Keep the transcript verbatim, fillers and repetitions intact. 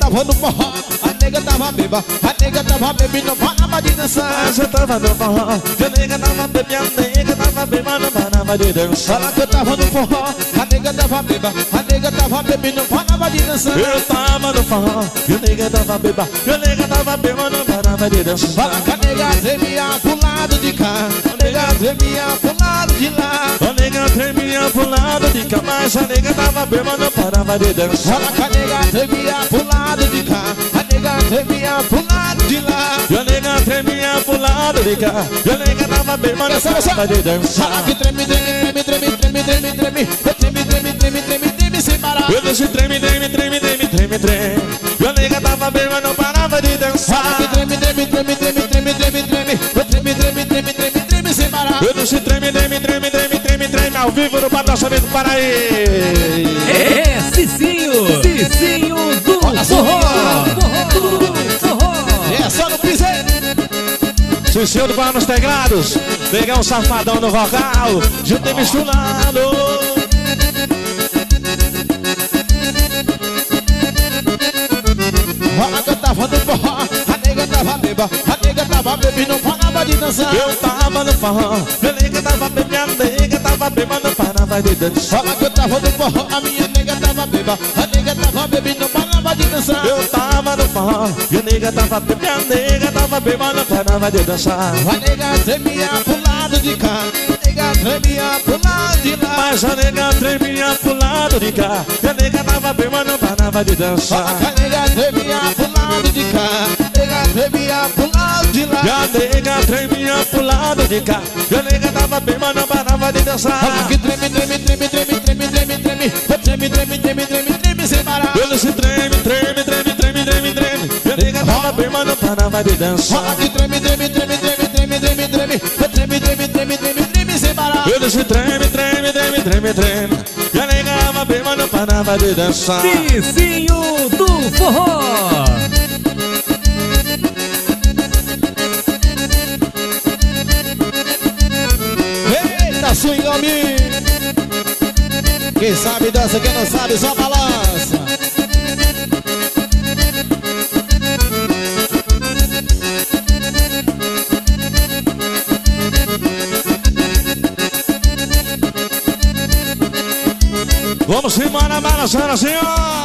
tava no forró, a nega tava beba, a nega tava bebendo, não parava de dançar. Mas eu tava no forró, a nega tava bebendo, a nega tava bebendo, não parava de dançar. Fala que eu tava no forró, a nega tava beba, a nega tava bebendo, não parava de dançar. Eu tava no forró, a nega tava beba, a nega tava bebendo, não parava de dançar. Fala que a nega tremia pro lado de cá, a nega tremia pro lado de lá. A nega tremia pro lado de cá, mas a nega tava bebendo, não parava de dançar. Fala que a nega tremia pro lado de cá, a nega tremia pro lado de lá. E a nega tremia pro lado de cá, e a nega tava bebendo, não parava de dançar. Fala que treme, treme, treme, treme, treme, treme, treme, treme, treme, treme, treme, treme, sem parar. Eu deixo treme, treme, treme, treme, treme, treme. E a nega tava bebendo, não parava de dançar. Fala que treme, treme, treme, treme, treme, treme, treme, treme, treme, treme, treme, treme, sem parar. Eu deixo treme, treme, treme, treme, treme, treme, ao vivo no Patrocínio Paraí. É Cicinho, Cicinho do forró, do forró. É só no piseiro. Cicinho do Bar nos Teclados, Negão Safadão no vocal, junto e misturado. Fala que eu tava no forró, a nega tava beba, a nega tava bebendo, não parava de dançar. Eu tava no forró, a nega tava bebendo, a nega tava bebendo, não parava de dançar. Fala que eu tava no forró, a minha nega tava beba, a nega tava bebendo, não parava de dançar. Eu tava no forró, e a nega tava bebendo, a nega tava bebendo, não parava de dançar. A nega tremia pro lado de cá, a nega tremia pro lado de lá. Mas a nega tremia pro lado de cá, e a nega tava bebendo, não parava de dançar. Fala que a nega tremia pro lado de cá, a nega tremia pro lado de lá. E a nega tremia pro lado de cá, e a nega tava bebendo, não parava de dançar. Fala que treme, treme, treme, treme, treme, treme, treme, treme, treme, treme, treme, treme, sem parar. Eu disse treme, treme, treme, treme, treme, treme, e a nega tava bebendo, não parava de dançar. Fala que treme, treme, treme, treme, treme, treme, treme, treme, treme, treme, treme, treme, sem parar. Eu disse treme, treme, treme, treme, treme, e a nega tava bebendo, não parava de dançar. Cicinho do forró. Eita, swing homem. Quem sabe dança, quem não sabe só balança. Vamos embora balançando assim, ó.